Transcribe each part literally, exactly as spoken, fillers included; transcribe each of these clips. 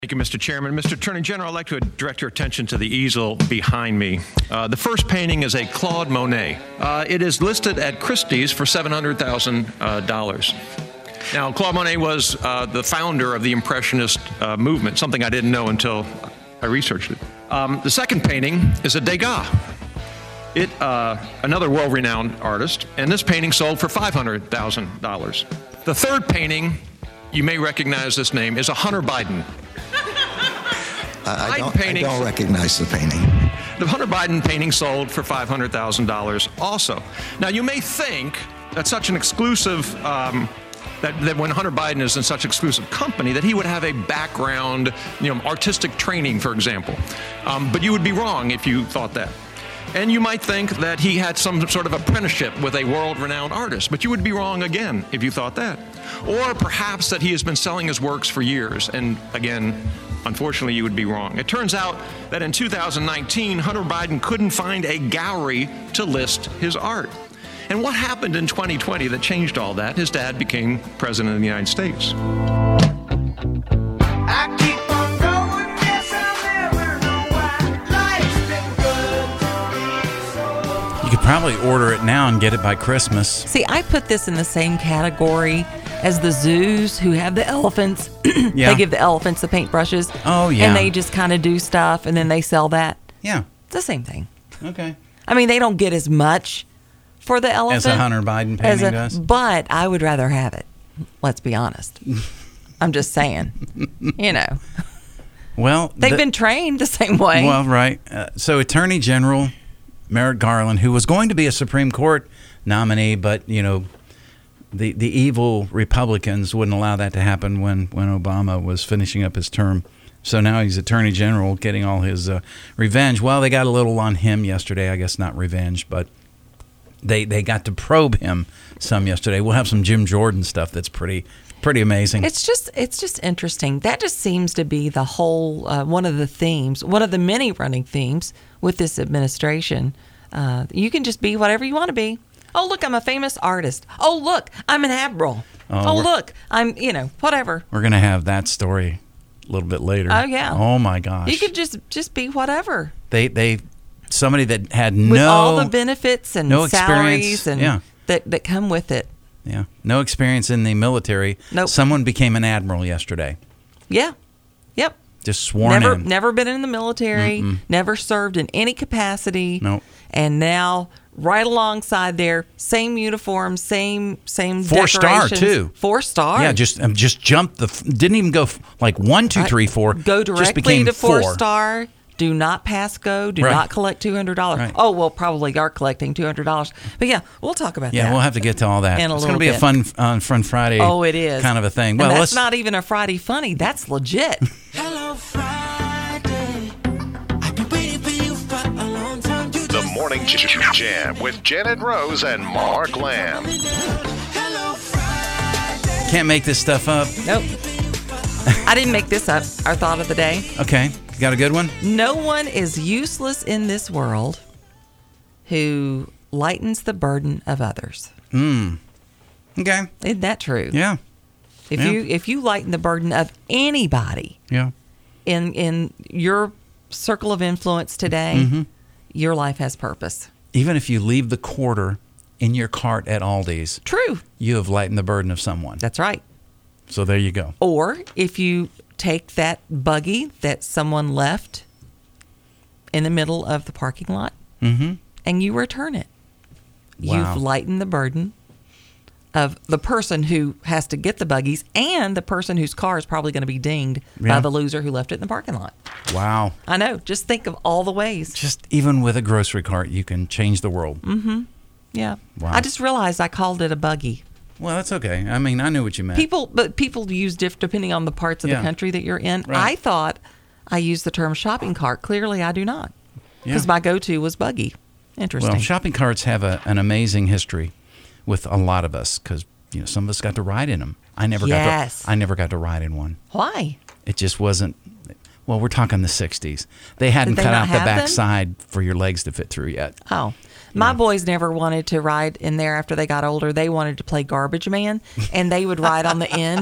Thank you, Mister Chairman. Mister Attorney General, I'd like to direct your attention to the easel behind me. Uh, the first painting is a Claude Monet. Uh, it is listed at Christie's for seven hundred thousand dollars. Uh, now, Claude Monet was uh, the founder of the Impressionist uh, movement, something I didn't know until I researched it. Um, the second painting is a Degas. It, uh, another world-renowned artist, and this painting sold for five hundred thousand dollars. The third painting, you may recognize this name, is a Hunter Biden. I don't, I don't recognize the painting. The Hunter Biden painting sold for five hundred thousand dollars also. Now, you may think that such an exclusive, um, that, that when Hunter Biden is in such exclusive company, that he would have a background, you know, artistic training, for example. Um, but you would be wrong if you thought that. And you might think that he had some sort of apprenticeship with a world-renowned artist, but you would be wrong again if you thought that. Or perhaps that he has been selling his works for years, and again, unfortunately, you would be wrong. It turns out that in two thousand nineteen, Hunter Biden couldn't find a gallery to list his art. And what happened in twenty twenty that changed all that? His dad became president of the United States. I keep on going, yes, I'll never know why life's been good. You could probably order it now and get it by Christmas. See, I put this in the same category as the zoos who have the elephants. Yeah. They give the elephants the paintbrushes. Oh, yeah. And they just kind of do stuff, and then they sell that. Yeah. It's the same thing. Okay. I mean, they don't get as much for the elephant. As a Hunter Biden painting as a, does? But I would rather have it. Let's be honest. I'm just saying. You know. Well, They've the, been trained the same way. Well, right. Uh, so Attorney General Merrick Garland, who was going to be a Supreme Court nominee, but, you know, The the evil Republicans wouldn't allow that to happen when, when Obama was finishing up his term. So now he's Attorney General getting all his uh, revenge. Well, they got a little on him yesterday. I guess not revenge, but they they got to probe him some yesterday. We'll have some Jim Jordan stuff that's pretty pretty amazing. It's just it's just interesting. That just seems to be the whole uh, one of the themes, one of the many running themes with this administration. Uh, you can just be whatever you want to be. Oh, look, I'm a famous artist. Oh, look, I'm an admiral. Oh, Oh, look, I'm, you know, whatever. We're going to have that story a little bit later. Oh, yeah. Oh, my gosh. You could just just be whatever. They, they, somebody that had With no... all the benefits and no salaries experience. and Yeah. that, that come with it. Yeah. No experience in the military. Nope. Someone became an admiral yesterday. Yeah. Yep. Just sworn never, in. Never been in the military, Mm-mm. never served in any capacity. Nope. And now, right alongside there, same uniform, same same Four star, decorations. too. Four star. Yeah, just um, just jumped the... f- Didn't even go f- like one, two, three, four. Go just directly became to four, four star. Do not pass go. Do Right. not collect two hundred dollars. Right. Oh, well, probably are collecting two hundred dollars. But yeah, we'll talk about Yeah, that. we'll have to get to all that. In a it's going to little be a bit. fun uh, fun Friday. Oh, it is. Kind of a thing. And Well, that's let's not even a Friday funny. That's legit. Hello, Friday. I've been waiting for you for a long time. You The Morning Jam with Janet Rose and Mark Lamb. Hello, Friday. can't make this stuff up. Nope. I didn't make this up. Our thought of the day. Okay, got a good one? No one is useless in this world who lightens the burden of others. Hmm. Okay. Isn't that true? Yeah. If Yeah. you if you lighten the burden of anybody Yeah. in in your circle of influence today, Mm-hmm. your life has purpose. Even if you leave the quarter in your cart at Aldi's, True. you have lightened the burden of someone. That's right. So there you go. Or if you take that buggy that someone left in the middle of the parking lot Mm-hmm. and you return it, Wow. you've lightened the burden of the person who has to get the buggies and the person whose car is probably going to be dinged Yeah. by the loser who left it in the parking lot. Wow. I know. Just think of all the ways. Just even with a grocery cart, you can change the world. Mm-hmm. Yeah. Wow. I just realized I called it a buggy. Well, that's okay. I mean, I knew what you meant. People, but people use diff depending on the parts of Yeah. the country that you're in. Right. I thought I used the term shopping cart. Clearly, I do not, Yeah. because my go-to was buggy. Interesting. Well, shopping carts have a, an amazing history with a lot of us because you know some of us got to ride in them. I never Yes. got to. I never got to ride in one. Why? It just wasn't. Well, we're talking the sixties. They hadn't Did they cut not out the have them? back side for your legs to fit through yet. Oh, my boys never wanted to ride in there after they got older. They wanted to play garbage man, and they would ride on the end.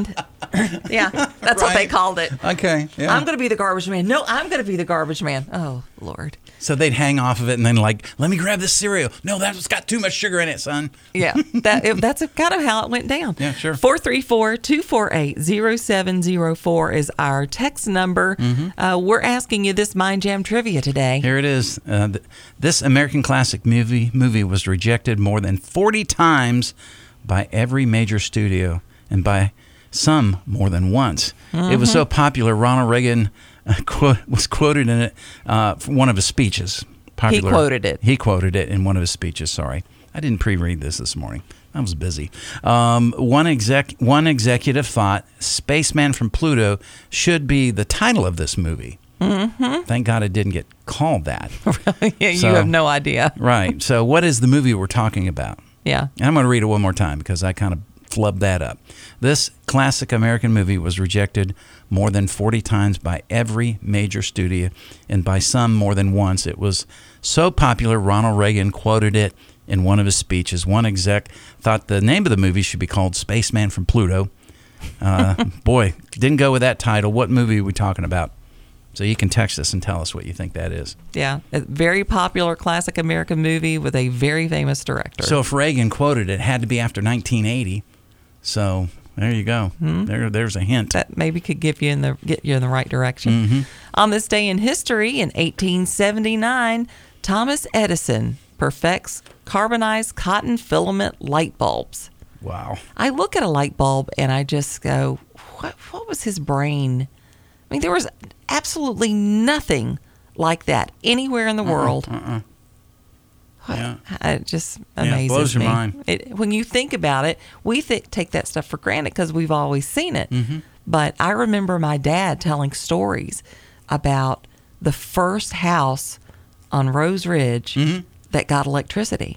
yeah. That's what they Right. called it. Okay. Yeah. I'm going to be the garbage man. No, I'm going to be the garbage man. Oh, Lord. So they'd hang off of it and then like, let me grab this cereal. No, that's got too much sugar in it, son. Yeah, that it, that's kind of how it went down. Yeah, sure. four three four, two four eight, zero seven zero four is our text number. Mm-hmm. Uh, we're asking you this Mind Jam trivia today. Here it is. Uh, th- this American classic movie movie was rejected more than forty times by every major studio and by some more than once. Mm-hmm. It was so popular, Ronald Reagan uh, quote, was quoted in it uh, from one of his speeches. Popular. He quoted it. He quoted it in one of his speeches. Sorry. I didn't pre-read this this morning. I was busy. Um, one exec, one executive thought Spaceman from Pluto should be the title of this movie. Mm-hmm. Thank God it didn't get called that. yeah, So- you have no idea. Right. So what is the movie we're talking about? Yeah. And I'm going to read it one more time because I kind of flubbed that up. This classic American movie was rejected more than forty times by every major studio and by some more than once. It was so popular, Ronald Reagan quoted it in one of his speeches. One exec thought the name of the movie should be called Spaceman from Pluto. Uh, boy, didn't go with that title. What movie are we talking about? So you can text us and tell us what you think that is. Yeah. A very popular classic American movie with a very famous director. So if Reagan quoted it, it had to be after nineteen eighty. So there you go. Hmm? There, there's a hint. that maybe could give you in the get you in the right direction. Mm-hmm. On this day in history, in eighteen seventy-nine, Thomas Edison perfects carbonized cotton filament light bulbs. Wow. I look at a light bulb and I just go, what, what was his brain? I mean, there was absolutely nothing like that anywhere in the world. Uh-uh. What- Yeah. It just Yeah, it amazes blows your me. mind. It, when you think about it, we th- take that stuff for granted because we've always seen it. Mm-hmm. But I remember my dad telling stories about the first house on Rose Ridge Mm-hmm. that got electricity.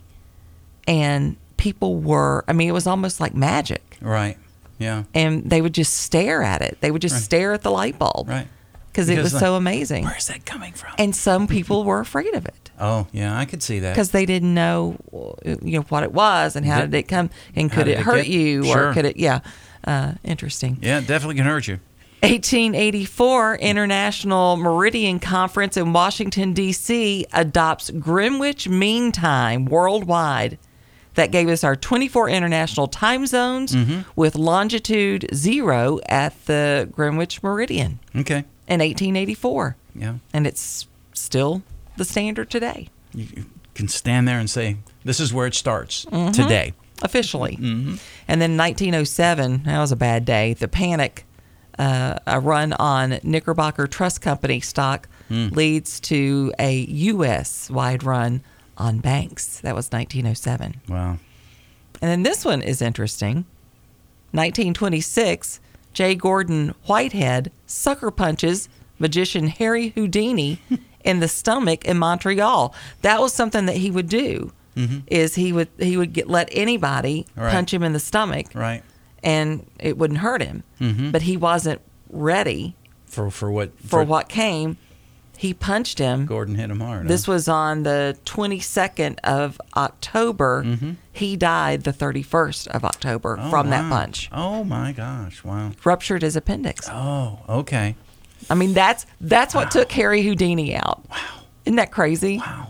And people were, I mean, it was almost like magic. Right. Yeah. And they would just stare at it. They would just Right. stare at the light bulb. Right. Because it Because, was so like, amazing. Where's that coming from? And some people were afraid of it. Oh, yeah, I could see that. Because they didn't know, you know, what it was and how Did- did it come and how could did it it hurt get- you Sure. or could it? Yeah, uh, interesting. Yeah, it definitely can hurt you. eighteen eighty-four International Meridian Conference in Washington D C adopts Greenwich Mean Time worldwide. That gave us our twenty-four international time zones Mm-hmm. with longitude zero at the Greenwich Meridian Okay. in eighteen eighty-four, Yeah. and it's still the standard today. You you can stand there and say, this is where it starts today. Officially. And then nineteen oh seven, that was a bad day. The panic, uh, a run on Knickerbocker Trust Company stock leads to a U S wide run on banks. That was nineteen oh seven. Wow. And then this one is interesting. nineteen twenty-six, J. Gordon Whitehead sucker punches magician Harry Houdini in the stomach in Montreal. That was something that he would do. Is he would he would get let anybody Right. punch him in the stomach, Right. and it wouldn't hurt him. But he wasn't ready For for what? for what came. He punched him. Gordon hit him hard. This huh? was on the twenty-second of October. He died the thirty-first of October Oh, from that wow. punch. Oh, my gosh. Wow. Ruptured his appendix. Oh, okay. I mean, that's that's what took Harry Houdini out. Wow. Isn't that crazy? Wow.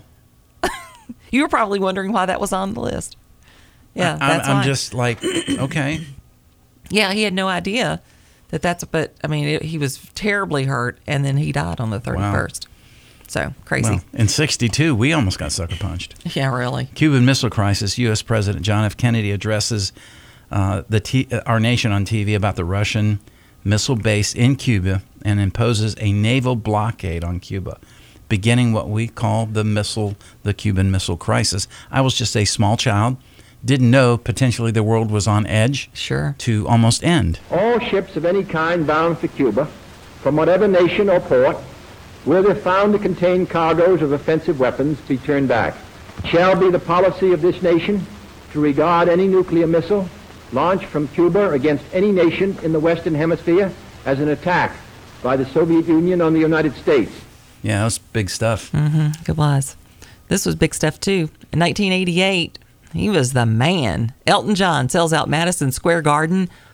You were probably wondering why that was on the list. Yeah, I, that's I'm why. just like, okay. Yeah, he had no idea that that's, but I mean, it, he was terribly hurt, and then he died on the thirty-first. So, crazy. Well, in sixty-two, we almost got sucker punched. Yeah, really. Cuban Missile Crisis, U S. President John F. Kennedy addresses uh, the T- uh, our nation on T V about the Russian missile base in Cuba and imposes a naval blockade on Cuba, beginning what we call the missile, the Cuban Missile Crisis. I was just a small child, didn't know potentially the world was on edge Sure. to almost end. All ships of any kind bound for Cuba, from whatever nation or port, where they're found to contain cargoes of offensive weapons, be turned back. It shall be the policy of this nation to regard any nuclear missile launched from Cuba against any nation in the Western Hemisphere as an attack by the Soviet Union on the United States. Yeah, that was big stuff. Mm-hmm. It was. This was big stuff, too. In nineteen eighty-eight, he was the man. Elton John sells out Madison Square Garden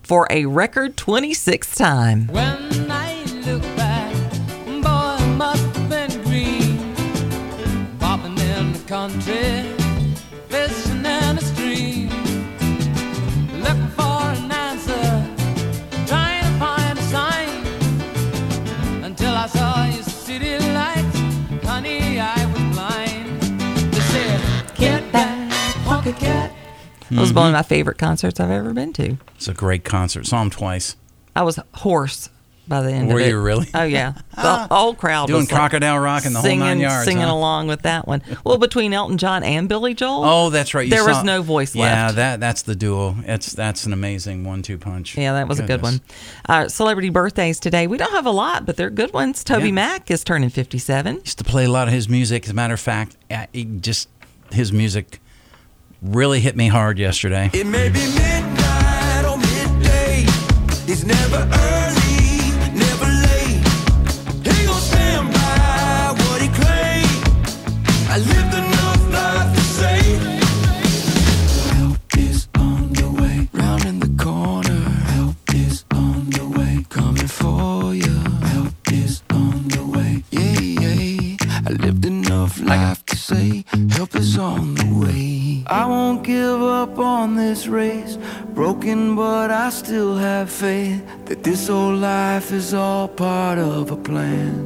for a record twenty-sixth time. When I look back, boy, it must have been green. Bobbing in the country, fishing in the stream. Looking for an answer, trying to find a sign. Until I saw your city lights, honey, I was blind. They said, get back, pocket cat. It was one of my favorite concerts I've ever been to. It's a great concert. Saw him twice. I was hoarse by the end Were of it. you really? Oh, yeah. The whole crowd Doing was like Crocodile Rock and the singing, whole nine yards. Singing huh? along with that one. Well, between Elton John and Billy Joel. Oh, that's right. You there saw, was no voice yeah, left. Yeah, that that's the duo. It's that's an amazing one-two punch. Yeah, that was Goodness. a good one. Uh, celebrity birthdays today. We don't have a lot, but they're good ones. Toby Yeah. Mac is turning fifty-seven. Used to play a lot of his music. As a matter of fact, uh, he just his music really hit me hard yesterday. It may be midnight or midday. It's never early, never late. He gon' stand by what he claimed. I lived enough life to say help is on the way. Round in the corner, help is on the way. Coming for you, help is on the way. Yeah, yeah. I lived enough life to say help is on the way. I won't give up on this race. Broken, but I still have faith that this whole life is all part of a plan.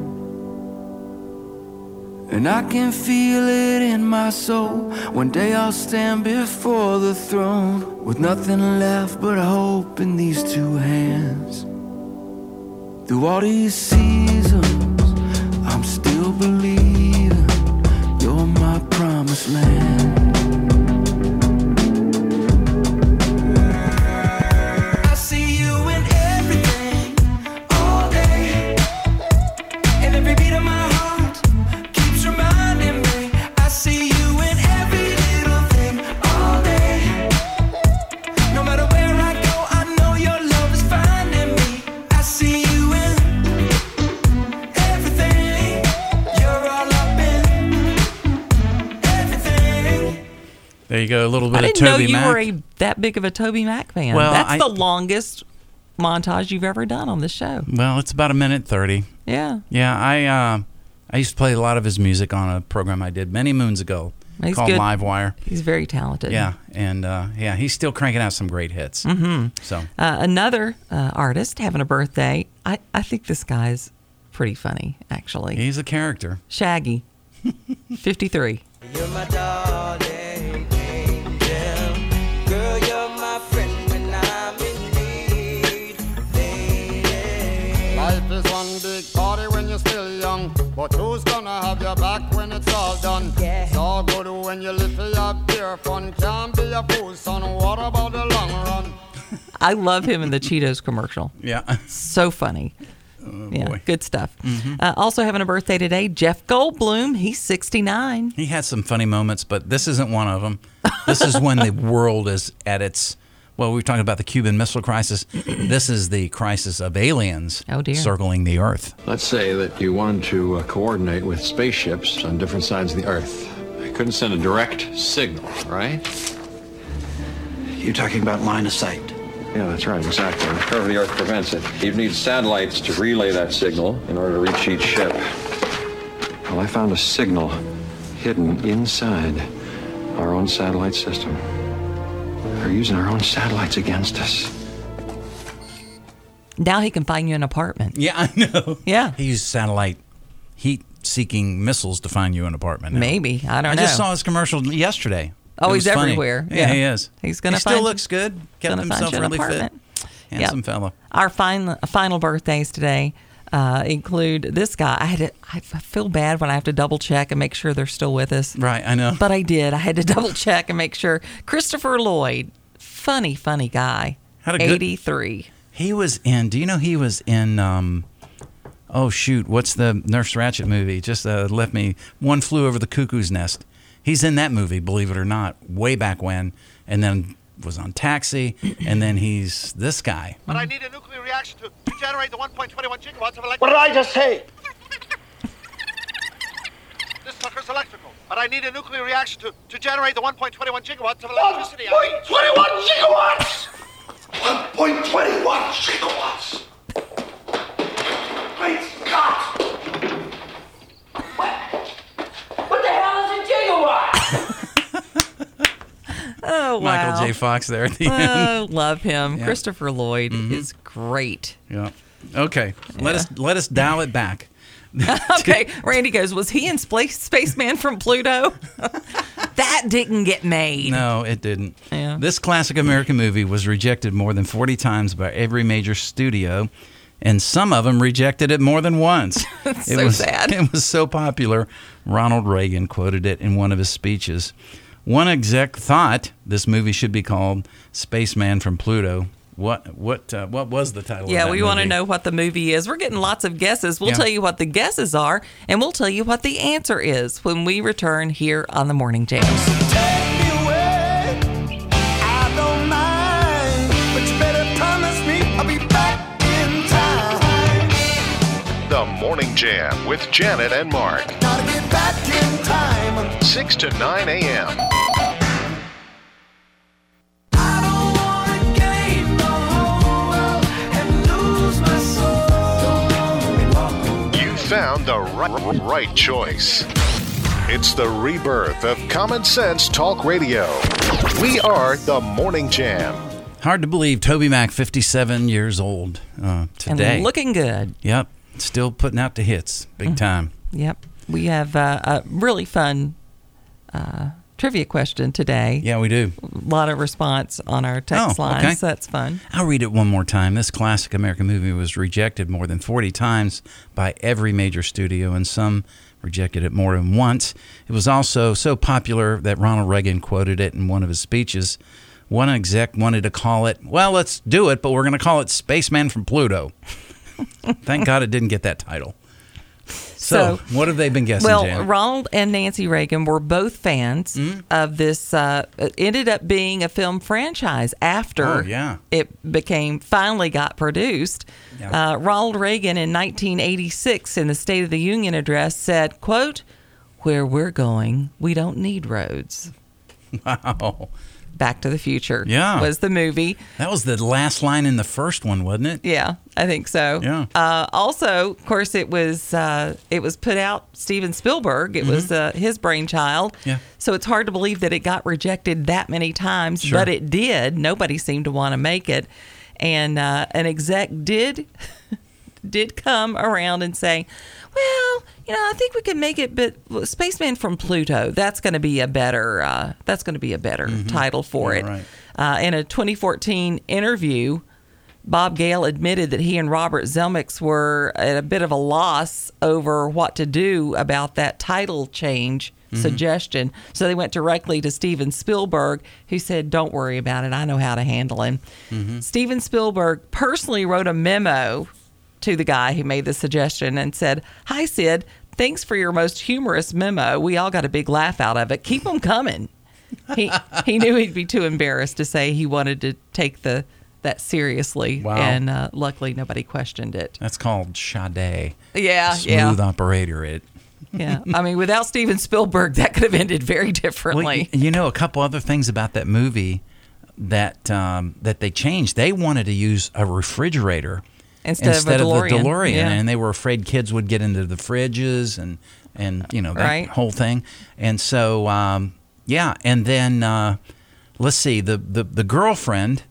And I can feel it in my soul. One day I'll stand before the throne with nothing left but hope in these two hands. Through all these seasons, I'm still believing you're my promised land. There you go, a little bit I of didn't know Toby you Mac. were a, that big of a Toby Mac fan. Well, That's I- the longest montage you've ever done on this show. Well, it's about a minute thirty. Yeah. Yeah, I uh, I used to play a lot of his music on a program I did many moons ago He's called good. Livewire. He's very talented. Yeah, and uh, yeah, he's still cranking out some great hits. Mm-hmm. So Uh, another uh, artist having a birthday. I, I think this guy's pretty funny, actually. he's a character. Shaggy, fifty-three. You're my darling angel. Girl, you're my friend when I'm in need. Lady. Life is one big party when you're still young, but who's gonna have your back when it's all done? Yeah. It's all good when you live for your beer fun. Can't be a fool, son. What about the long run? I love him in the Cheetos commercial. Yeah. So funny. yeah, boy. good stuff. Uh, also having a birthday today, Jeff Goldblum. He's sixty-nine. He had some funny moments, but this isn't one of them. This is when the world is at its, well, we were talking about the Cuban Missile Crisis. This is the crisis of aliens Oh, dear. circling the Earth. Let's say that you wanted to uh, coordinate with spaceships on different sides of the Earth. I couldn't send a direct signal, right? You're talking about line of sight. Yeah, that's right, exactly. The curve of the Earth prevents it. You'd need satellites to relay that signal in order to reach each ship. Well, I found a signal hidden inside our own satellite system. They're using our own satellites against us. Now he can find you an apartment. Yeah, I know. Yeah. He used satellite heat-seeking missiles to find you an apartment now. Maybe. I don't I know. just saw his commercial yesterday. Oh, It he's was funny. everywhere. Yeah, Yeah. he is. He's gonna He still find- looks good. Kept gonna find himself you an really fit. apartment. Handsome Yep. fella. Our final final birthdays today uh, include this guy. I had to, I feel bad when I have to double check and make sure they're still with us. Right, I know. But I did. I had to double check and make sure. Christopher Lloyd, funny, funny guy. Had a good- eighty-three. He was in. Do you know he was in? Um, oh shoot, what's the Nurse Ratched movie? Just uh, left me. One Flew Over the Cuckoo's Nest. He's in that movie, believe it or not, way back when, and then was on Taxi, and then he's this guy. But I need a nuclear reaction to, to generate the one point two one gigawatts of electricity. What did I just say? This sucker's electrical. But I need a nuclear reaction to, to generate the one point two one gigawatts of electricity. one point two one gigawatts! one point two one gigawatts. Great Scott! What? What the hell is a gigawatt? Oh, wow. Michael J. Fox there at the Oh, end. love him. Yeah. Christopher Lloyd Mhm. is great. Yeah. Okay. Let us let us dial it back. Okay, Randy goes, was he in Space Spaceman from Pluto? That didn't get made. No, it didn't. Yeah. This classic American movie was rejected more than forty times by every major studio, and some of them rejected it more than once. That's it so was, sad. It was so popular, Ronald Reagan quoted it in one of his speeches. One exec thought this movie should be called Spaceman from Pluto. What what uh, what was the title Yeah, of that we want to movie? know what the movie is. We're getting lots of guesses. We'll Yeah. tell you what the guesses are, and we'll tell you what the answer is when we return here on the Morning Jam. Take me away. I don't mind, but you better promise me I'll be back in time. The Morning Jam with Janet and Mark. Gotta get back in time. six to nine a.m. You found the right, right choice. It's the rebirth of Common Sense Talk Radio. We are the Morning Jam. Hard to believe Toby Mac, fifty-seven years old uh, today. And looking good. Yep. Still putting out the hits big time. Yep. We have uh, a really fun uh, trivia question today. Yeah, we do. A lot of response on our text Oh, line, okay. so that's fun. I'll read it one more time. This classic American movie was rejected more than forty times by every major studio, and some rejected it more than once. It was also so popular that Ronald Reagan quoted it in one of his speeches. One exec wanted to call it, well, let's do it, but we're going to call it Spaceman from Pluto. Thank God it didn't get that title. So, So, what have they been guessing, Well, Janet? Ronald and Nancy Reagan were both fans Mm-hmm. of this. Uh, it ended up being a film franchise after Oh, yeah. it became finally got produced. Yeah. Uh, Ronald Reagan in nineteen eighty-six in the State of the Union address said, quote, "Where we're going, we don't need roads." Wow. Back to the Future Yeah. was the movie. That was the last line in the first one, wasn't it? Yeah, I think so. Yeah. Uh, also, of course, it was uh, it was put out Steven Spielberg. It was uh, his brainchild. Mm-hmm. Yeah. So it's hard to believe that it got rejected that many times, Sure. but it did. Nobody seemed to want to make it, and uh, an exec did did come around and say, "Well, you know, I think we could make it, but Spaceman from Pluto. That's going to be a better. Uh, that's going to be a better title for Yeah, it." right. Uh, in a twenty fourteen interview, Bob Gale admitted that he and Robert Zemeckis were at a bit of a loss over what to do about that title change suggestion. So they went directly to Steven Spielberg, who said, "Don't worry about it. I know how to handle him." Steven Spielberg personally wrote a memo to the guy who made the suggestion and said, "Hi, Sid. Thanks for your most humorous memo. We all got a big laugh out of it. Keep them coming." He he knew he'd be too embarrassed to say he wanted to take the that seriously, Wow. and uh, luckily nobody questioned it. That's called Sade. Yeah, Smooth yeah, operator it. yeah. I mean, without Steven Spielberg, that could have ended very Well, differently. y- you know, a couple other things about that movie that um, that they changed. They wanted to use a refrigerator Instead, instead of a of the DeLorean, DeLorean, yeah. and they were afraid kids would get into the fridges and and you know that Right. whole thing. And so um, yeah, and then uh, let's see the, the the girlfriend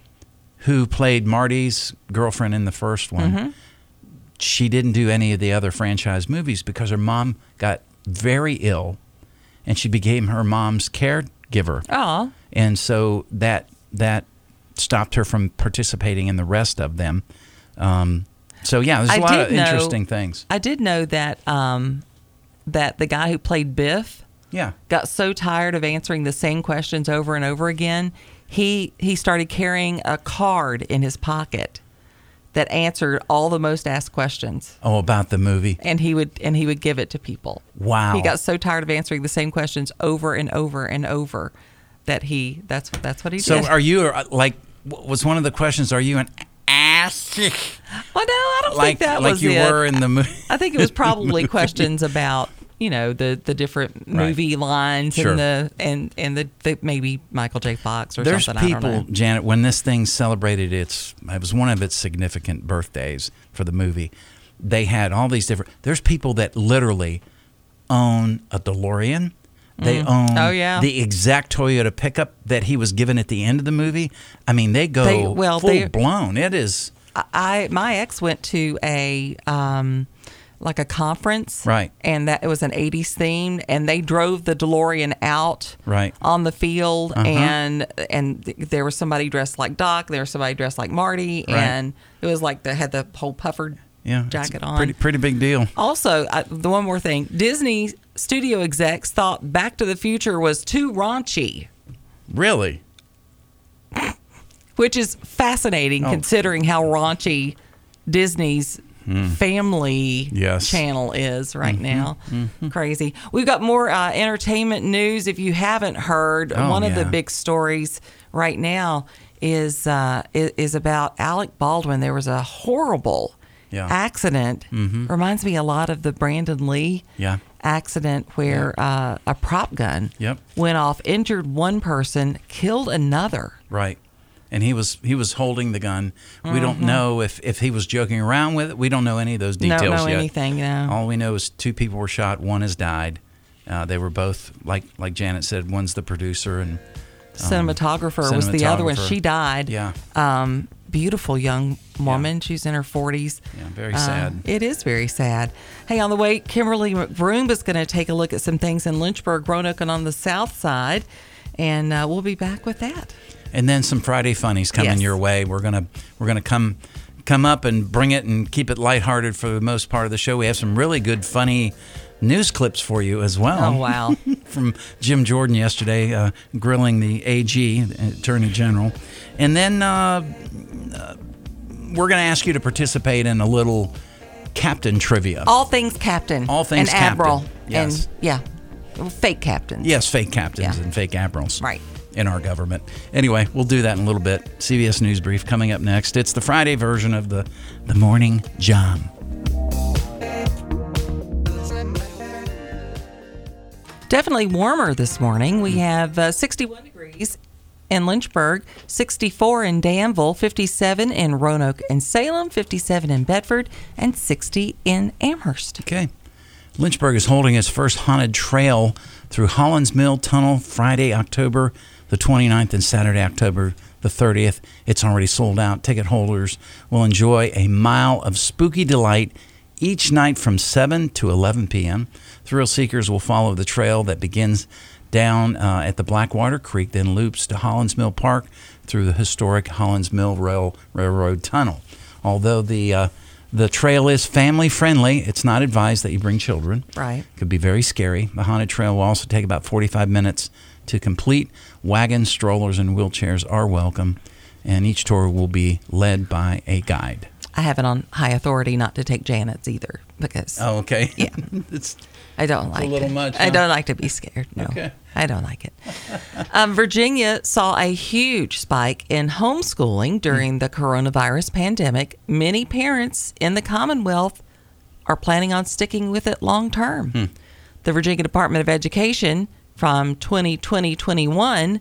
who played Marty's girlfriend in the first one. Mm-hmm. She didn't do any of the other franchise movies because her mom got very ill, and she became her mom's caregiver. Aw. And so that that stopped her from participating in the rest of them. Um, so yeah, there's a I lot did of know- interesting things. I did know that um, that the guy who played Biff Yeah. got so tired of answering the same questions over and over again, he he started carrying a card in his pocket that answered all the most asked questions, Oh, about the movie. and he would and he would give it to people. Wow. He got so tired of answering the same questions over and over and over that he that's that's what he So did. are you uh, like? w- Was one of the questions? Are you an ass? Well, no, I don't like think that like was you it. were in the movie. I think it was probably questions about, you know, the the different Right. movie lines Sure. and the and and the, the maybe Michael J. Fox or There's something. I people, don't know. Janet, when this thing celebrated its, it was one of its significant birthdays for the movie. They had all these different. There's people that literally own a DeLorean. They Mm. own Oh, yeah. the exact Toyota pickup that he was given at the end of the movie. I mean, they go They- well, full they- blown. It is I my ex went to a um like a conference, Right. And that it was an eighties theme, and they drove the DeLorean out, Right. on the field, Uh-huh. and and th- there was somebody dressed like Doc, there was somebody dressed like Marty, Right. and it was like they had the whole puffer yeah, jacket it's a on. Pretty pretty big deal. Also, I, the one more thing: Disney studio execs thought Back to the Future was too raunchy, Really? which is fascinating Oh. considering how raunchy Disney's family Yes. channel is right Mhm. now. Mhm. Crazy. We've got more uh, entertainment news. If you haven't heard, Oh, one of the yeah. big stories right now is uh, is, is about Alec Baldwin. There was a horrible Yeah. accident. Mhm. Reminds me a lot of the Brandon Lee Yeah. accident where uh, a prop gun Yep. went off, injured one person, killed another. Right. And he was he was holding the gun. We don't Mhm. know if, if he was joking around with it. We don't know any of those Don't details know yet. anything, no. All we know is two people were shot. One has died. Uh, they were both, like like Janet said, one's the producer and um, Cinematographer was the other one. cinematographer. She died. Yeah. Um, beautiful young woman. She's in her forties. Yeah, very Uh, sad. It is very sad. Hey, on the way, Kimberly McBroom is going to take a look at some things in Lynchburg, Roanoke, and on the south side. And uh, we'll be back with that. And then some Friday funnies coming Yes. your way. We're gonna we're gonna come come up and bring it and keep it lighthearted for the most part of the show. We have some really good funny news clips for you as well. Oh, wow. From Jim Jordan yesterday, uh, grilling the A G, the Attorney General, and then uh, uh, we're gonna ask you to participate in a little captain trivia. All things captain. All things and admiral. captain. Yes. And, yeah, fake captains. Yes, fake captains Yeah. and fake admirals. Right. In our government. Anyway, we'll do that in a little bit. C B S News Brief coming up next. It's the Friday version of the, the Morning Jam. Definitely warmer this morning. We have uh, sixty-one degrees in Lynchburg, sixty-four in Danville, fifty-seven in Roanoke and Salem, fifty-seven in Bedford, and sixty in Amherst. Okay. Lynchburg is holding its first haunted trail through Hollands Mill Tunnel Friday, October the twenty-ninth and Saturday, October the thirtieth. It's already sold out. Ticket holders will enjoy a mile of spooky delight each night from seven to eleven p.m. Thrill seekers will follow the trail that begins down uh, at the Blackwater Creek, then loops to Hollands Mill Park through the historic Hollands Mill Rail, Railroad Tunnel. Although the uh, the trail is family friendly, it's not advised that you bring children. Right. Could be very scary. The haunted trail will also take about forty-five minutes to complete. Wagons, strollers, and wheelchairs are welcome, and each tour will be led by a guide. I have it on high authority not to take Janet's either because Oh, okay. Yeah. it's I don't like a little it. much, I huh? don't like to be scared. No, Okay. I don't like it. um, Virginia saw a huge spike in homeschooling during the coronavirus pandemic. Many parents in the Commonwealth are planning on sticking with it long term. Hmm. The Virginia Department of Education from twenty twenty to twenty-one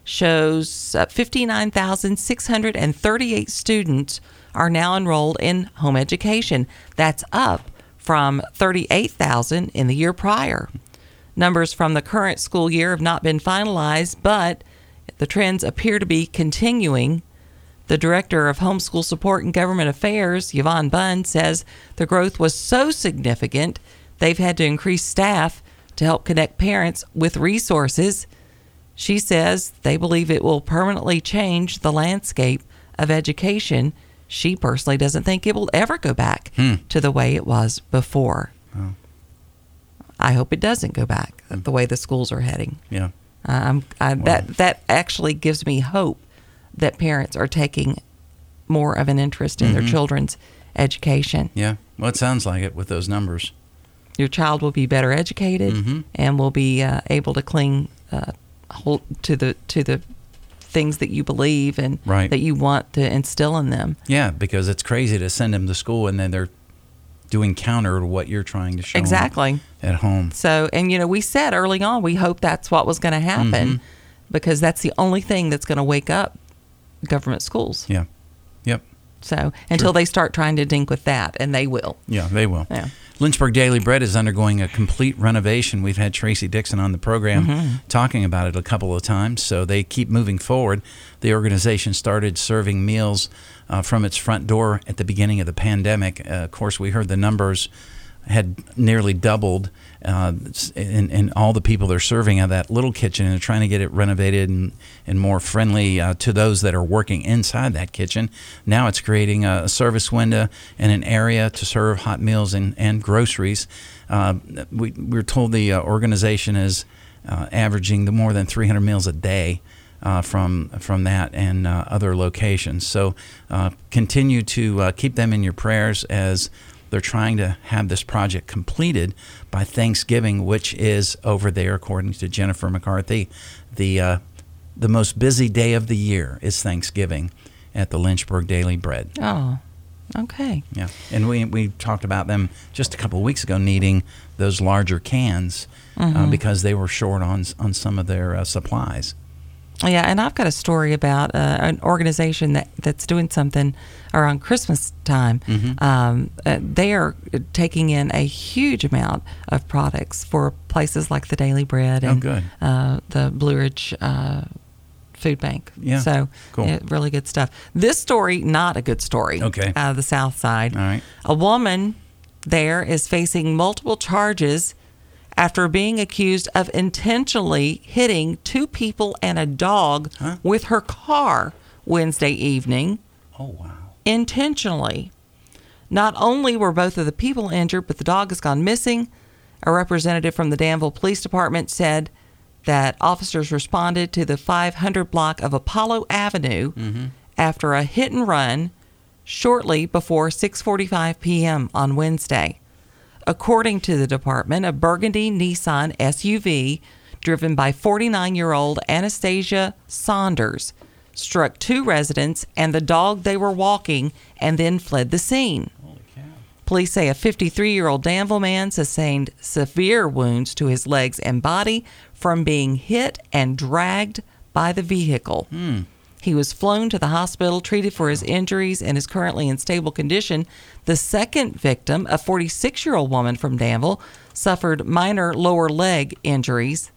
shows uh, fifty-nine thousand six hundred thirty-eight students are now enrolled in home education. That's up from thirty-eight thousand in the year prior. Numbers from the current school year have not been finalized, but the trends appear to be continuing. The director of Homeschool Support and Government Affairs, Yvonne Bunn, says the growth was so significant they've had to increase staff to help connect parents with resources. She says they believe it will permanently change the landscape of education. She personally doesn't think it will ever go back Hmm. to the way it was before. Oh. I hope it doesn't go back the way the schools are heading. Yeah. Um, I, that that actually gives me hope that parents are taking more of an interest in their Mhm. children's education. Yeah. Well, it sounds like it with those numbers. Your child will be better educated Mhm. and will be uh, able to cling uh, hold to the to the things that you believe and Right. that you want to instill in them. Yeah, because it's crazy to send them to school and then they're doing counter to what you're trying to show 'em Exactly. at home. So, and you know, we said early on, we hope that's what was going to happen Mhm. because that's the only thing that's going to wake up government schools. Yeah. Yep. So until they start trying to dink with that, and they will. Yeah, they will. Yeah. Lynchburg Daily Bread is undergoing a complete renovation. We've had Tracy Dixon on the program Mhm. talking about it a couple of times, so they keep moving forward. The organization started serving meals uh, from its front door at the beginning of the pandemic. Uh, of course, we heard the numbers had nearly doubled, uh, and, and all the people they're serving out of that little kitchen, and they're trying to get it renovated and, and more friendly uh, to those that are working inside that kitchen. Now it's creating a service window and an area to serve hot meals and, and groceries. Uh, we, we're told the uh, organization is uh, averaging the more than three hundred meals a day uh, from from that and uh, other locations. So uh, continue to uh, keep them in your prayers as they're trying to have this project completed by Thanksgiving, which is over there, according to Jennifer McCarthy. The uh, the most busy day of the year is Thanksgiving at the Lynchburg Daily Bread. Oh, okay. Yeah, and we we talked about them just a couple of weeks ago needing those larger cans uh, Mhm. because they were short on on some of their uh, supplies. Yeah, and I've got a story about uh, an organization that, that's doing something around Christmas time. Mhm. Um, uh, they are taking in a huge amount of products for places like the Daily Bread Oh, and good. Uh, the Blue Ridge uh, Food Bank. Yeah, So, cool. yeah, really good stuff. This story, not a good story. Okay. Out of the South Side. All right. A woman there is facing multiple charges after being accused of intentionally hitting two people and a dog Huh? with her car Wednesday evening. Oh, wow. Intentionally. Not only were both of the people injured, but the dog has gone missing. A representative from the Danville Police Department said that officers responded to the five hundred block of Apollo Avenue Mhm. after a hit and run shortly before six forty-five p.m. on Wednesday. According to the department, a burgundy Nissan S U V driven by forty-nine-year-old Anastasia Saunders struck two residents and the dog they were walking and then fled the scene. Police say a fifty-three-year-old Danville man sustained severe wounds to his legs and body from being hit and dragged by the vehicle. Hmm. He was flown to the hospital, treated for his injuries, and is currently in stable condition. The second victim, a forty-six-year-old woman from Danville, suffered minor lower leg injuries.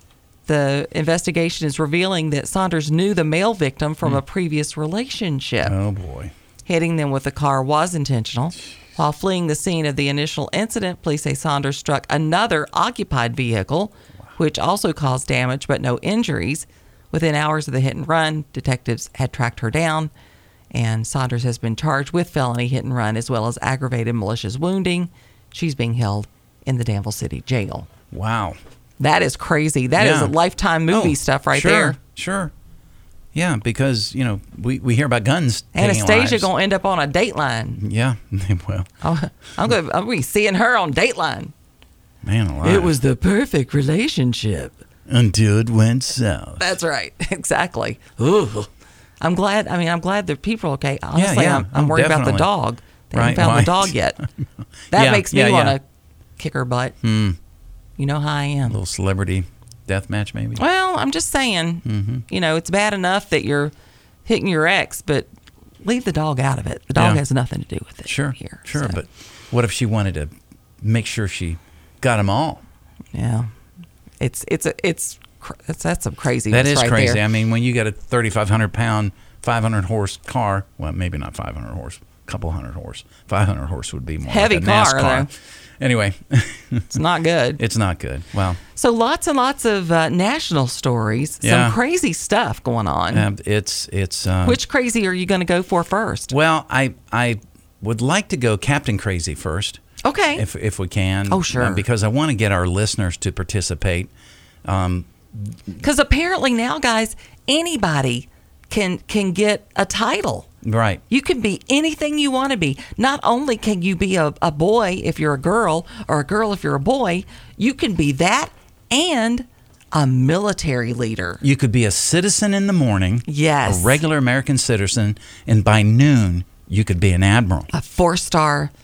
The investigation is revealing that Saunders knew the male victim from a previous relationship. Oh, boy. Hitting them with the car was intentional. While fleeing the scene of the initial incident, police say Saunders struck another occupied vehicle, which also caused damage but no injuries. Within hours of the hit and run, detectives had tracked her down, and Saunders has been charged with felony hit and run as well as aggravated malicious wounding. She's being held in the Danville City Jail. Wow. That is crazy. That is Yeah. a Lifetime movie Oh, stuff right sure, there. Sure. Yeah, because, you know, we, we hear about guns taking Anastasia lives. going to end up on a Dateline. Yeah, well, Oh, I'm going to be seeing her on Dateline. man alive. It was the perfect relationship. Until it went south. That's right. Exactly. Ooh. I'm glad. I mean, I'm glad the people are okay. Honestly, yeah. I'm, I'm Oh, worried about definitely. the dog. They Right, haven't found why? the dog yet. That Yeah, makes me yeah, want yeah. to kick her butt. Hmm. You know how I A am. little celebrity death match, maybe. Well, I'm just saying, Mhm. you know, it's bad enough that you're hitting your ex, but leave the dog out of it. The dog Yeah. has nothing to do with it. Sure, Here, sure. so, But what if she wanted to make sure she got them all? yeah, it's it's a it's cr- that's that's some crazy. That is right crazy. there. I mean, when you got a thirty-five hundred pound, five hundred horse car, well, maybe not five hundred horse, a couple hundred horse. five hundred horse would be more Heavy like a car, NASCAR. though. Anyway, It's not good. it's not good. Well, So lots and lots of uh, national stories. Yeah. Some crazy stuff going on. um, it's it's. Uh, Which crazy are you going to go for first? Well, I I would like to go Captain Crazy first. Okay. If if we can. Oh, sure. Uh, because I want to get our listeners to participate. Um, Because apparently now, guys, anybody can can get a title. right. You can be anything you want to be. Not only can you be a, a boy if you're a girl, or a girl if you're a boy, you can be that and a military leader. You could be a citizen in the morning. Yes. A regular American citizen, and by noon you could be an admiral. A four-star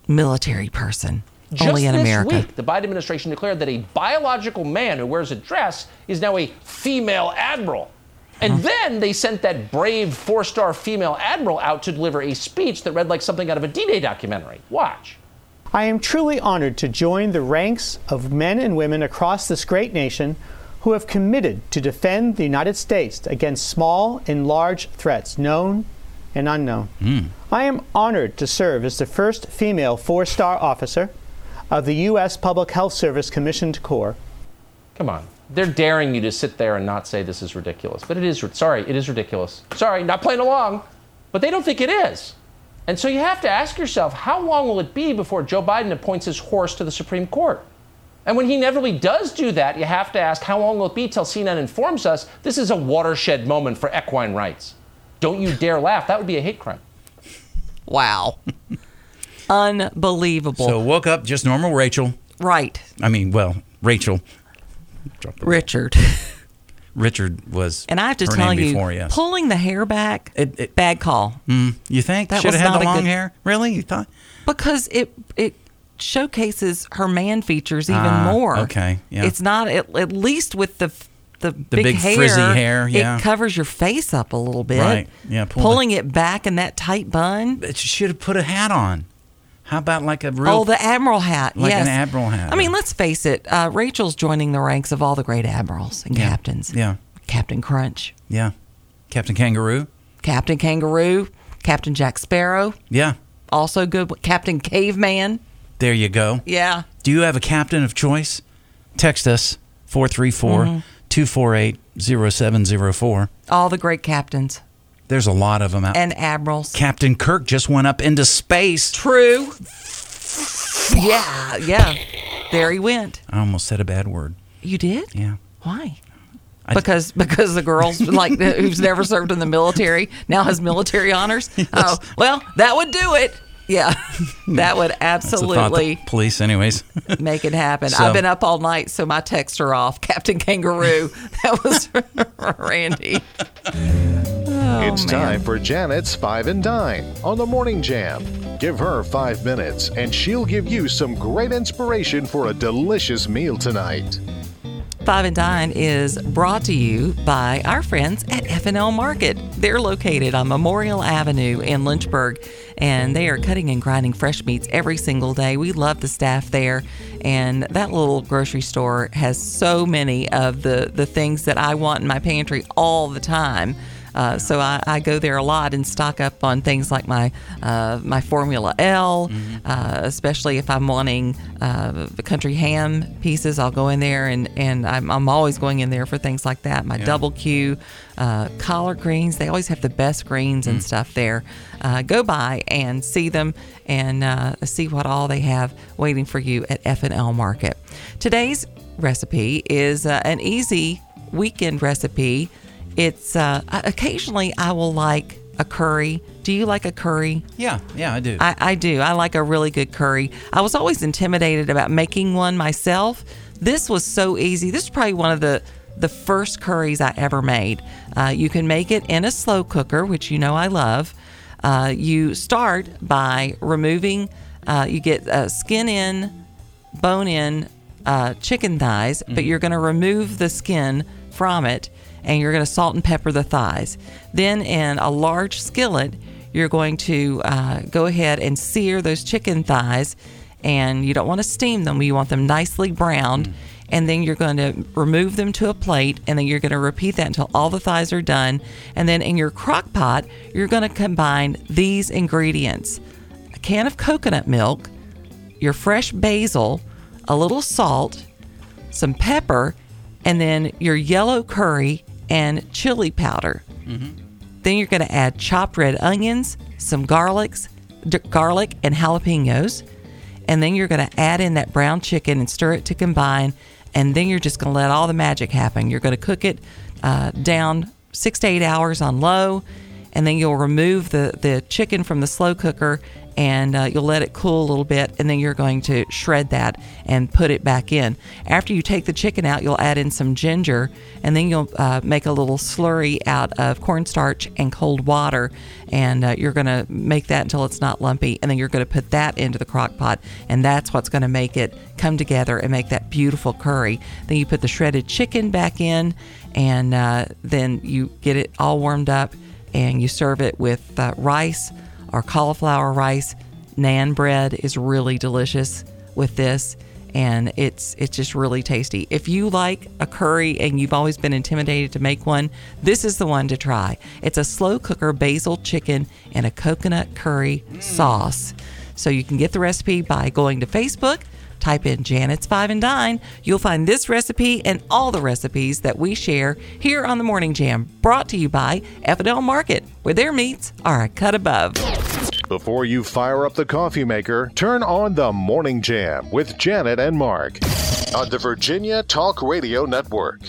military person. Just Only in this America. week, the Biden administration declared that a biological man who wears a dress is now a female admiral. And Uh-huh. then they sent that brave four-star female admiral out to deliver a speech that read like something out of a D-Day documentary. Watch. I am truly honored to join the ranks of men and women across this great nation who have committed to defend the United States against small and large threats, known and unknown. Mm. I am honored to serve as the first female four-star officer of the U S Public Health Service Commissioned Corps. Come on. They're daring you to sit there and not say this is ridiculous. But it is, sorry, it is ridiculous. Sorry, not playing along. But they don't think it is. And so you have to ask yourself, how long will it be before Joe Biden appoints his horse to the Supreme Court? And when he inevitably does do that, you have to ask, how long will it be till C N N informs us this is a watershed moment for equine rights? Don't you dare laugh. That would be a hate crime. Wow. Unbelievable. So woke up just normal Rachel. Right. I mean, well, Rachel. Richard. Richard was And I have to her tell name you, before, yes. pulling the hair back, It- it- bad call. Mm, you think? That Should was have had not the a long good- hair? Really? You thought? Because it it showcases her man features even Ah, more. okay, yeah. It's not, at, at least with the the, The big, big hair, frizzy hair, yeah. It covers your face up a little bit. Right, yeah, pull Pulling it back in that tight bun. But you should have put a hat on. How about like a real... Oh, the admiral hat. Like yes. an admiral hat. I mean, let's face it. Uh, Rachel's joining the ranks of all the great admirals and Yeah, captains. yeah. Captain Crunch, Yeah. Captain Kangaroo? Captain Kangaroo, Captain Jack Sparrow. Yeah. Also good. Captain Caveman. There you go. Yeah. Do you have a captain of choice? Text us, four three four, two four eight, zero seven zero four. All the great captains There's a lot of them out. and admirals. Captain Kirk just went up into space. True. Yeah, yeah. There he went. I almost said a bad word. You did? Yeah. Why? I- Because because the girls like who's never served in the military now has military honors. Oh well, that would do it. Yeah, that would That's the thought the absolutely police, anyways. make it happen. So- I've been up all night, so my texts are off. Captain Kangaroo. That was Randy. Oh, It's man. time for Janet's Five and Dine on the Morning Jam. Give her five minutes, and she'll give you some great inspiration for a delicious meal tonight. Five and Dine is brought to you by our friends at F and L Market. They're located on Memorial Avenue in Lynchburg, and they are cutting and grinding fresh meats every single day. We love the staff there, and that little grocery store has so many of the, the things that I want in my pantry all the time. Uh, so I, I go there a lot and stock up on things like my uh, my Formula L, uh, especially if I'm wanting uh, the country ham pieces. I'll go in there and, and I'm, I'm always going in there for things like that. My Yeah. double Q, uh, collard greens. They always have the best greens and stuff there. Uh, go by and see them and uh, see what all they have waiting for you at F and L Market. Today's recipe is uh, an easy weekend recipe. It's uh, occasionally I will like a curry. Do you like a curry? Yeah, yeah, I do. I, I do. I like a really good curry. I was always intimidated about making one myself. This was so easy. This is probably one of the the first curries I ever made. Uh, you can make it in a slow cooker, which you know I love. Uh, you start by removing. Uh, you get uh, skin in, bone in uh, chicken thighs, but you're going to remove the skin from it. And you're going to salt and pepper the thighs. Then in a large skillet, you're going to uh, go ahead and sear those chicken thighs. And you don't want to steam them. You want them nicely browned. Mm. And then you're going to remove them to a plate. And then you're going to repeat that until all the thighs are done. And then in your crock pot, you're going to combine these ingredients. A can of coconut milk, your fresh basil, a little salt, some pepper, and then your yellow curry and chili powder. Mm-hmm. Then you're going to add chopped red onions, some garlics, d- garlic and jalapenos, and then you're going to add in that brown chicken and stir it to combine. And then you're just going to let all the magic happen. You're going to cook it uh, down six to eight hours on low, and then you'll remove the the chicken from the slow cooker and uh, you'll let it cool a little bit, and then you're going to shred that and put it back in. After you take the chicken out, you'll add in some ginger, and then you'll uh, make a little slurry out of cornstarch and cold water, and uh, you're going to make that until it's not lumpy, and then you're going to put that into the crock pot, and that's what's going to make it come together and make that beautiful curry. Then you put the shredded chicken back in, and uh, then you get it all warmed up, and you serve it with uh, rice or cauliflower rice. Naan bread is really delicious with this, and it's it's just really tasty. If you like a curry and you've always been intimidated to make one, this is the one to try. It's a slow cooker basil chicken and a coconut curry sauce. So you can get the recipe by going to Facebook, type in Janet's Five and Dine. You'll find this recipe and all the recipes that we share here on the Morning Jam, brought to you by F and L Market, where their meats are a cut above. Before you fire up the coffee maker, turn on the Morning Jam with Janet and Mark on the Virginia Talk Radio Network.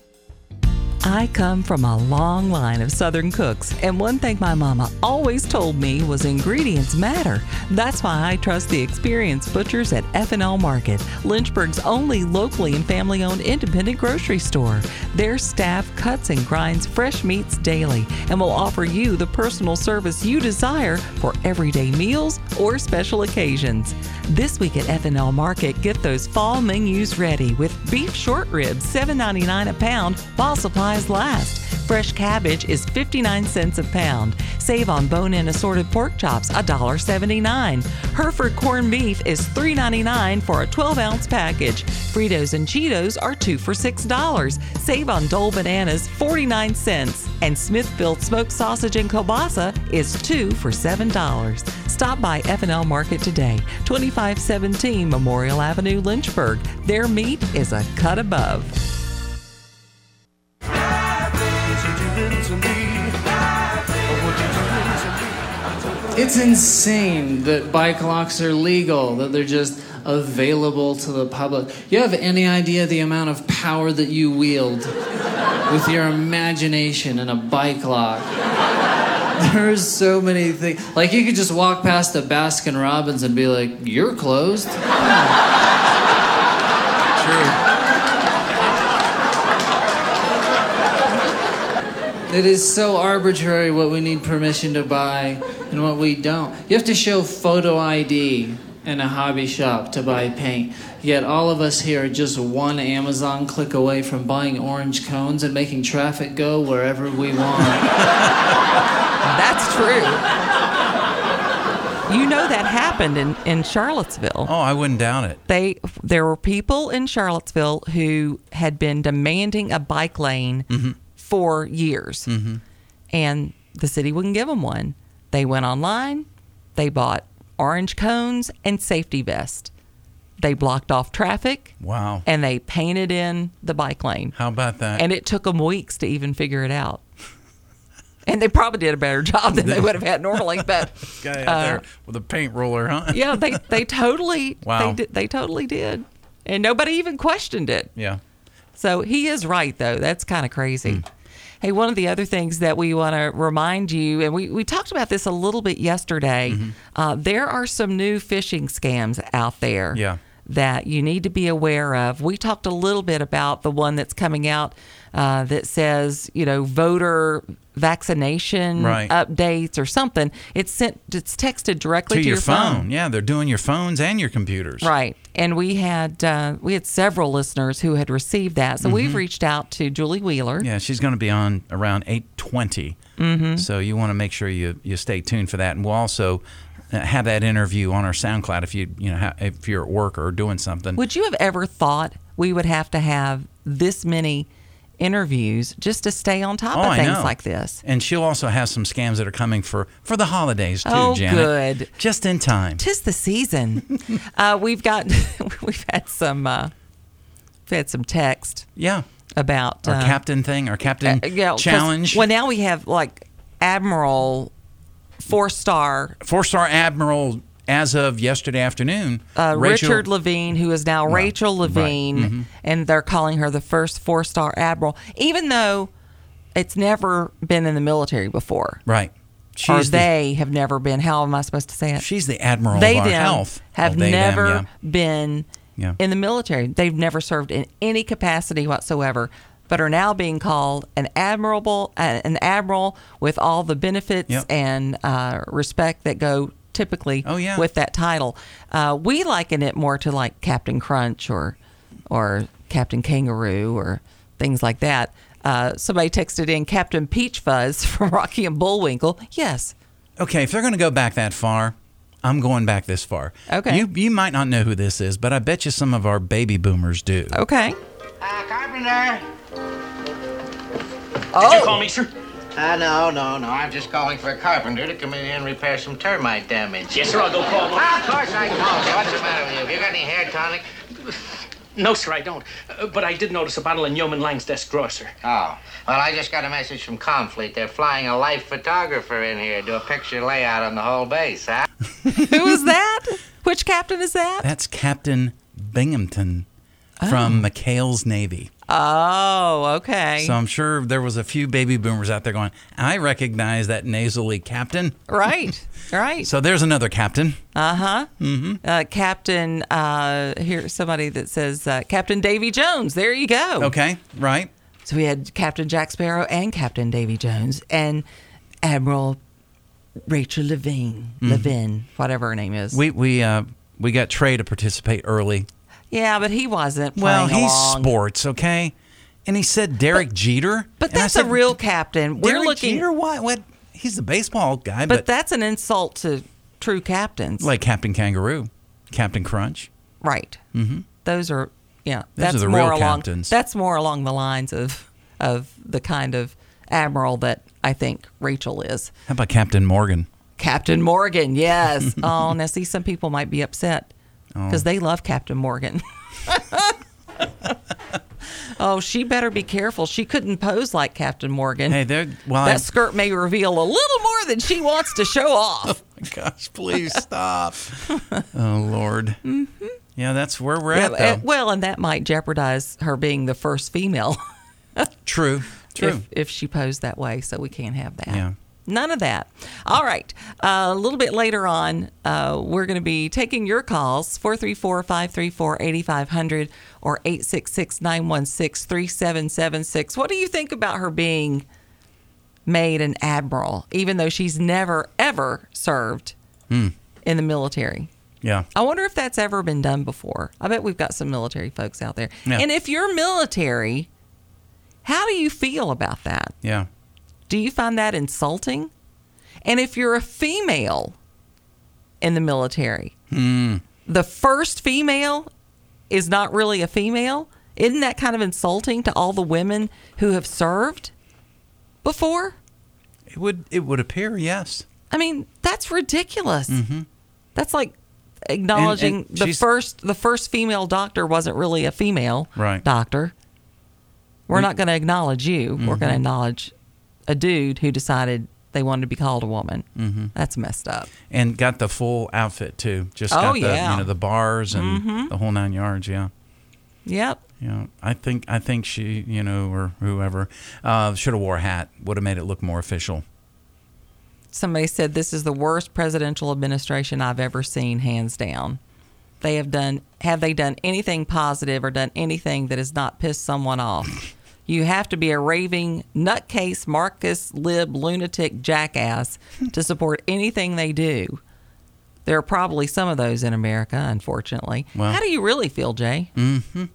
I come from a long line of Southern cooks, and one thing my mama always told me was ingredients matter. That's why I trust the experienced butchers at F and L Market, Lynchburg's only locally and family-owned independent grocery store. Their staff cuts and grinds fresh meats daily and will offer you the personal service you desire for everyday meals or special occasions. This week at F and L Market, get those fall menus ready with beef short ribs, seven ninety-nine a pound, while supplies last. Fresh cabbage is fifty-nine cents a pound. Save on bone-in assorted pork chops, one dollar seventy-nine. Hereford corned beef is three ninety-nine for a twelve ounce package. Fritos and Cheetos are two for six dollars. Save on Dole bananas, forty-nine cents. And Smithfield smoked sausage and kielbasa is two for seven dollars. Stop by F and L Market today, twenty-five seventeen Memorial Avenue, Lynchburg. Their meat is a cut above. It's insane that bike locks are legal, that they're just available to the public. You have any idea the amount of power that you wield with your imagination in a bike lock? There's so many things. Like, you could just walk past a Baskin Robbins and be like, you're closed. True. It is so arbitrary what we need permission to buy and what we don't. You have to show photo I D in a hobby shop to buy paint. Yet all of us here are just one Amazon click away from buying orange cones and making traffic go wherever we want. That's true. You know that happened in, in Charlottesville. Oh, I wouldn't doubt it. They there were people in Charlottesville who had been demanding a bike lane mm-hmm. for years, mm-hmm. and the city wouldn't give them one. They went online, they bought orange cones and safety vests. They blocked off traffic. Wow. And they painted in the bike lane. How about that? And it took them weeks to even figure it out. And they probably did a better job than they would have had normally. But guy out uh, there with a paint roller, huh? Yeah, they they totally wow. they did, they totally did, and nobody even questioned it. Yeah. So he is right, though. That's kind of crazy. Mm. Hey, one of the other things that we want to remind you, and we, we talked about this a little bit yesterday, mm-hmm. uh, there are some new phishing scams out there yeah. that you need to be aware of. We talked a little bit about the one that's coming out uh, that says, you know, voter vaccination right. updates or something. It's sent, it's texted directly to, to your, your phone. phone. Yeah, they're doing your phones and your computers. Right. And we had uh, we had several listeners who had received that. So mm-hmm. we've reached out to Julie Wheeler. Yeah, she's going to be on around eight twenty. Mm-hmm. So you want to make sure you, you stay tuned for that. And we'll also have that interview on our SoundCloud if you you know ha- if you're at work or doing something. Would you have ever thought we would have to have this many interviews just to stay on top oh, of things I know. like this? And she'll also have some scams that are coming for, for the holidays too, oh, Janet. good. Just in time. 'Tis the season. uh, we've got we've had some uh, we've had some text. Yeah. About our uh, captain thing, our captain uh, yeah, challenge. Well, now we have like Admiral four star four star Admiral. As of yesterday afternoon, uh, Rachel, Richard Levine, who is now well, Rachel Levine, right. mm-hmm. and they're calling her the first four-star admiral, even though it's never been in the military before. Right. or She's the- they have never been. How am I supposed to say it? She's the admiral they, of our them, health. have Oh, they, them, never yeah. been Yeah. in the military. They've never served in any capacity whatsoever, but are now being called an admirable, uh, an admiral with all the benefits Yep. and uh, respect that go typically Oh, yeah. with that title. Uh, we liken it more to like Captain Crunch or or Captain Kangaroo or things like that. Uh, somebody texted in Captain Peach Fuzz from Rocky and Bullwinkle. Yes. Okay, if they're going to go back that far, I'm going back this far. Okay. You you might not know who this is, but I bet you some of our baby boomers do. Okay. Uh, Carpenter. Did you call me, sir? Uh, no, no, no. I'm just calling for a carpenter to come in here and repair some termite damage. Yes, sir, I'll go call him. Ah, of course I called you. What's the matter with you? Have you got any hair tonic? No, sir, I don't. Uh, but I did notice a bottle in Yeoman Lang's desk drawer, sir. Oh. Well, I just got a message from Confleet. They're flying a life photographer in here to do a picture layout on the whole base, huh? Who is that? Which captain is that? That's Captain Binghamton from McHale's Navy. Oh, okay. So I'm sure there was a few baby boomers out there going, I recognize that nasally captain. Right, right. So there's another captain. Uh-huh. Mm-hmm. Uh, Captain, uh, here's somebody that says uh, Captain Davy Jones. There you go. Okay, right. So we had Captain Jack Sparrow and Captain Davy Jones and Admiral Rachel Levine, Mhm. Levin, whatever her name is. We we uh, we got Trey to participate early. Yeah, but he wasn't Well, playing he's along. sports, okay? And he said Derek Jeter. But And I that's said, a real captain. We're Derek looking, Jeter? What? What? He's the baseball guy, but, but, that's an insult to true captains. like Captain Kangaroo, Captain Crunch. Right. Mm-hmm. Those are, yeah. Those that's are the more real along, captains. That's more along the lines of of the kind of admiral that I think Rachel is. How about Captain Morgan? Captain Morgan, yes. Oh, now see, some people might be upset because Oh. they love Captain Morgan. Oh, she better be careful. She couldn't pose like Captain Morgan. Hey, there. Well, that I- skirt may reveal a little more than she wants to show off. Gosh, please stop. Oh Lord. Mm-hmm. Yeah, that's where we're Yeah, at, though. uh, well, and that might jeopardize her being the first female. True. True. If, if she posed that way, so we can't have that. Yeah. None of that. All right. Uh, a little bit later on, uh, we're going to be taking your calls, four three four, five three four, eight five zero zero or eight six six, nine one six, three seven seven six. What do you think about her being made an admiral, even though she's never, ever served Hmm. in the military? Yeah. I wonder if that's ever been done before. I bet we've got some military folks out there. Yeah. And if you're military, how do you feel about that? Yeah. Do you find that insulting? And if you're a female in the military, Hmm. the first female is not really a female, isn't that kind of insulting to all the women who have served before? It would. It would appear. Yes. I mean, that's ridiculous. Mm-hmm. That's like acknowledging And- and the she's- first the first female doctor wasn't really a female Right. doctor. We're We- not going to acknowledge you. We're going to Mhm. acknowledge a dude who decided they wanted to be called a woman. Mhm. That's messed up. And got the full outfit too. Just Oh, got the yeah. you know the bars and Mhm. the whole nine yards. Yeah. Yep. Yeah. I think I think she you know or whoever uh, should have wore a hat. Would have made it look more official. Somebody said this is the worst presidential administration I've ever seen, hands down. They have done have they done anything positive or done anything that has not pissed someone off? You have to be a raving nutcase, Marcus lib, lunatic jackass to support anything they do. There are probably some of those in America, unfortunately. Well- How do you really feel, Jay? Mm-hmm.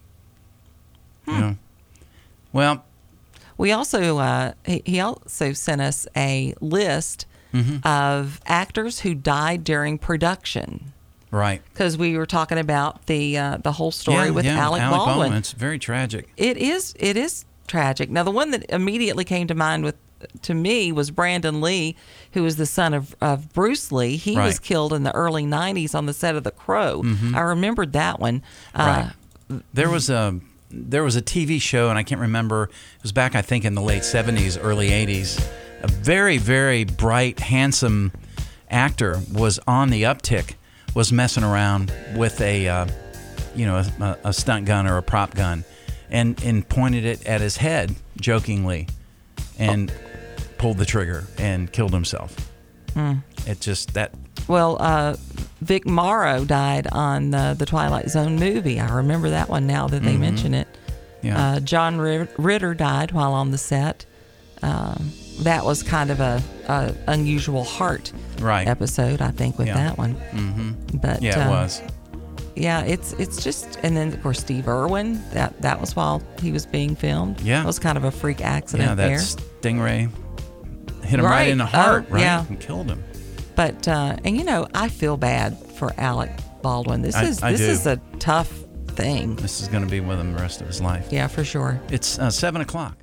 Yeah. Well, We also uh, he, he also sent us a list Mhm. of actors who died during production. right. Because we were talking about the uh, the whole story yeah, with yeah, Alec, Baldwin. It's very tragic. It is it is tragic. Now the one that immediately came to mind with to me was Brandon Lee, who was the son of, of Bruce Lee. He was Right. killed in the early nineties on the set of The Crow. Mhm. I remembered that one. Uh, Right. There was a there was a T V show, and I can't remember. It was back, I think, in the late seventies, early eighties. A very, very bright, handsome actor was on the uptick. Was messing around with a, uh, you know, a, a stunt gun or a prop gun, and and pointed it at his head jokingly, and pulled the trigger and killed himself. Hmm. It just that. Well, uh, Vic Morrow died on uh, the Twilight Zone movie. I remember that one now that they Mhm. mention it. Yeah. Uh, John Ritter died while on the set. Um, that was kind of a, a unusual heart Right. episode, I think, with Yeah. that one. Mm-hmm. But yeah, it um, was. Yeah, it's it's just, and then of course Steve Irwin. That that was while he was being filmed. Yeah. It was kind of a freak accident Yeah, that there. stingray hit him right, in the heart, Oh, right, yeah. and killed him. But uh, and you know, I feel bad for Alec Baldwin. This I- is I this do. is a tough thing. This is going to be with him the rest of his life. Yeah, for sure. It's uh, seven o'clock.